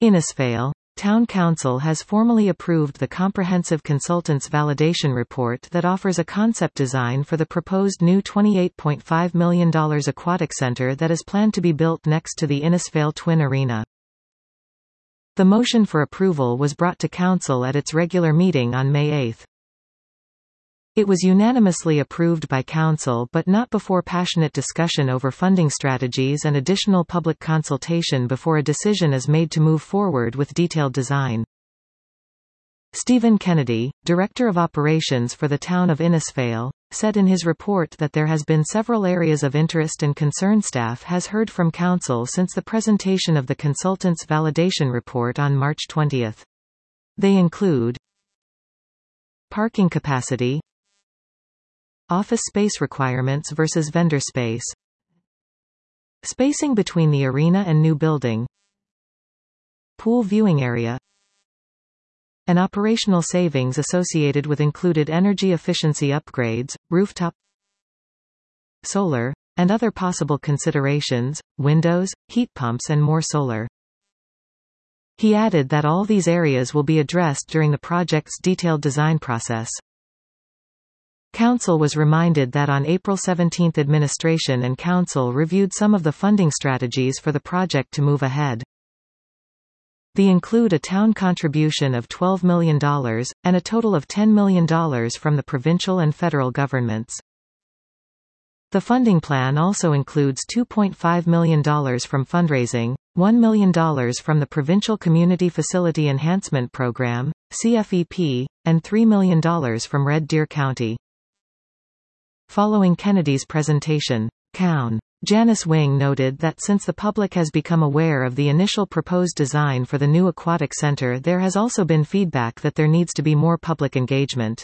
Innisfail. Town Council has formally approved the Comprehensive Consultants Validation Report that offers a concept design for the proposed new $28.5 million aquatic center that is planned to be built next to the Innisfail Twin Arena. The motion for approval was brought to Council at its regular meeting on May 8. It was unanimously approved by Council but not before passionate discussion over funding strategies and additional public consultation before a decision is made to move forward with detailed design. Stephen Kennedy, Director of Operations for the town of Innisfail, said in his report that there has been several areas of interest and concern staff has heard from Council since the presentation of the consultants' validation report on March 20. They include parking capacity, office space requirements versus vendor space, spacing between the arena and new building, pool viewing area, and operational savings associated with included energy efficiency upgrades, rooftop solar, and other possible considerations, windows, heat pumps and more solar. He added that all these areas will be addressed during the project's detailed design process. Council was reminded that on April 17 Administration and Council reviewed some of the funding strategies for the project to move ahead. They include a town contribution of $12 million, and a total of $10 million from the provincial and federal governments. The funding plan also includes $2.5 million from fundraising, $1 million from the Provincial Community Facility Enhancement Program, CFEP, and $3 million from Red Deer County. Following Kennedy's presentation, Coun. Janice Wing noted that since the public has become aware of the initial proposed design for the new aquatic center, there has also been feedback that there needs to be more public engagement.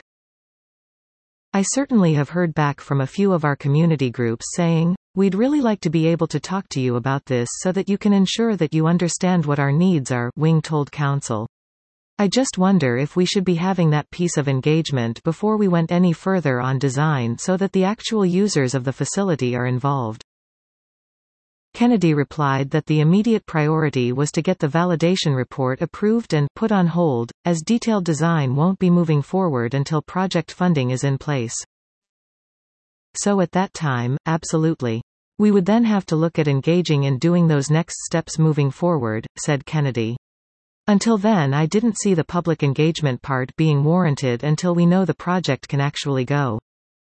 I certainly have heard back from a few of our community groups saying, "We'd really like to be able to talk to you about this so that you can ensure that you understand what our needs are," Wing told Council. "I just wonder if we should be having that piece of engagement before we went any further on design so that the actual users of the facility are involved." Kennedy replied that the immediate priority was to get the validation report approved and put on hold, as detailed design won't be moving forward until project funding is in place. So at that time, absolutely. We would then have to look at engaging in doing those next steps moving forward, said Kennedy. Until then, I didn't see the public engagement part being warranted until we know the project can actually go.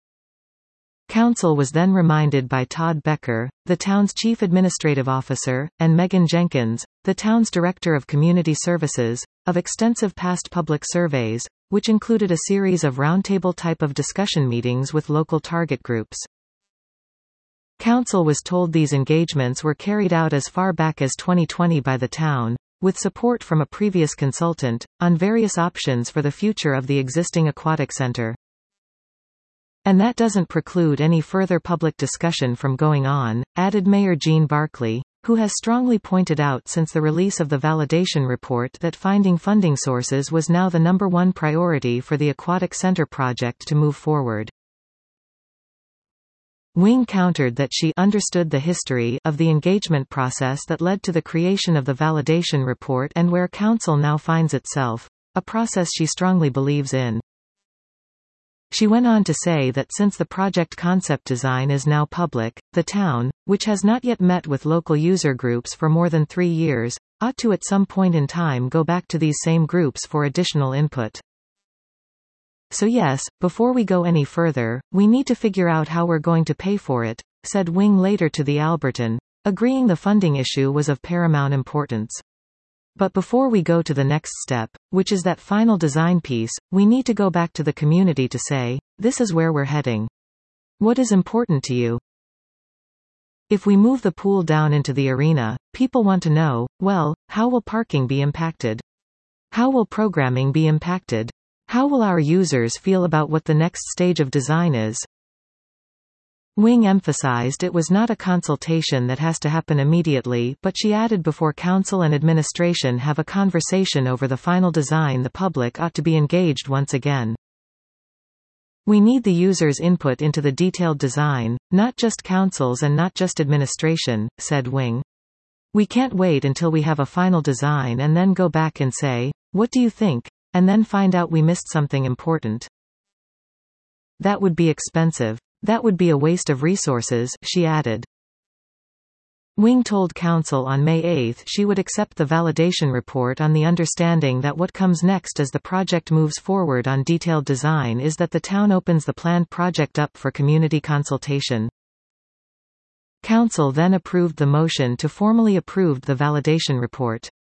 Council was then reminded by Todd Becker, the town's chief administrative officer, and Megan Jenkins, the town's director of community services, of extensive past public surveys, which included a series of roundtable type of discussion meetings with local target groups. Council was told these engagements were carried out as far back as 2020 by the town, with support from a previous consultant, on various options for the future of the existing aquatic center. And that doesn't preclude any further public discussion from going on, added Mayor Jean Barclay, who has strongly pointed out since the release of the validation report that finding funding sources was now the #1 priority for the aquatic center project to move forward. Wing countered that she understood the history of the engagement process that led to the creation of the validation report and where Council now finds itself, a process she strongly believes in. She went on to say that since the project concept design is now public, the town, which has not yet met with local user groups for more than 3 years, ought to at some point in time go back to these same groups for additional input. So yes, before we go any further, we need to figure out how we're going to pay for it, said Wing later to the Albertan, agreeing the funding issue was of paramount importance. But before we go to the next step, which is that final design piece, we need to go back to the community to say, this is where we're heading. What is important to you? If we move the pool down into the arena, people want to know, well, how will parking be impacted? How will programming be impacted? How will our users feel about what the next stage of design is? Wing emphasized it was not a consultation that has to happen immediately, but she added before Council and administration have a conversation over the final design, the public ought to be engaged once again. We need the users' input into the detailed design, not just Council's and not just administration, said Wing. We can't wait until we have a final design and then go back and say, "What do you think?" and then find out we missed something important. That would be expensive. That would be a waste of resources, she added. Wing told Council on May 8 she would accept the validation report on the understanding that what comes next as the project moves forward on detailed design is that the town opens the planned project up for community consultation. Council then approved the motion to formally approve the validation report.